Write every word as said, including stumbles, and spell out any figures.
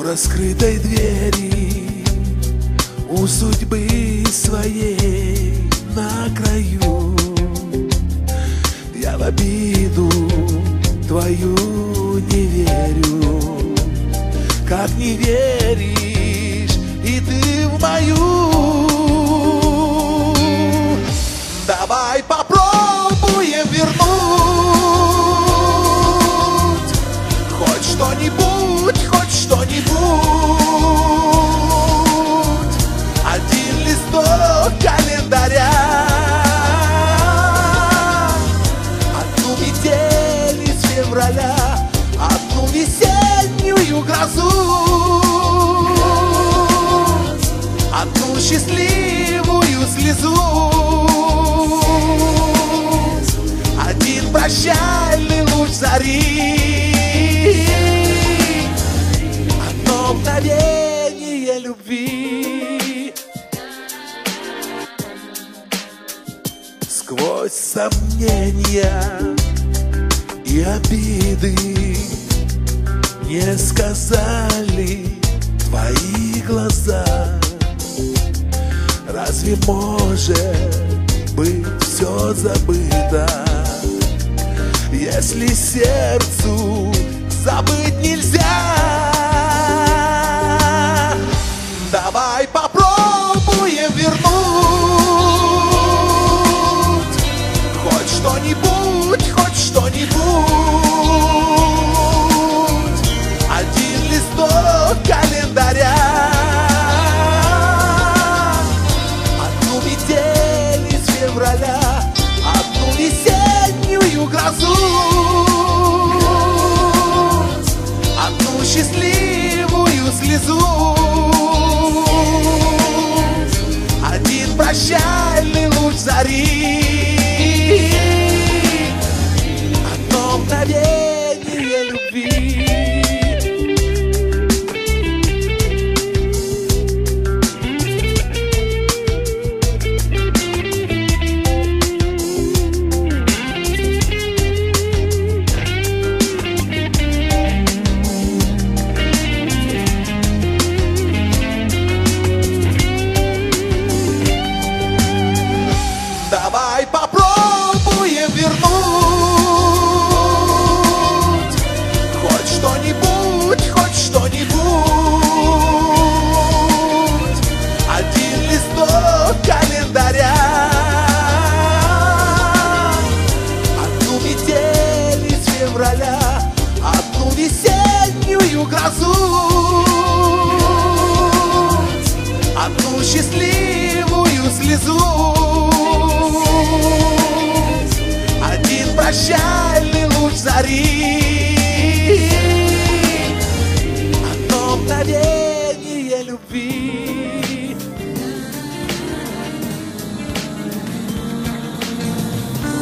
раскрытой двери, у судьбы своей на краю. Я в обиду твою не верю, как не веришь и ты в мою. Давай попробуем вернуть хоть что-нибудь, хоть что-нибудь. Один листок календаря, одну метель из февраля, одну весеннюю грозу, одну счастливую слезу, один прощальный луч зари, одно мгновение любви. Сквозь сомнения и обиды не сказали твои глаза. Разве может быть все забыто, если сердцу забыть нельзя? Давай попробуем вернуть хоть что-нибудь, хоть что-нибудь. Один листок календаря, одну метель из февраля, одну весеннюю грозу, одну счастливую слезу, один прощальный луч зари, одно мгновение любви. Давай попробуем вернуть хоть что-нибудь, хоть что-нибудь. Один листок календаря, одну метель из февраля, одну весеннюю грозу, одну счастливую слезу, один прощальный луч зари.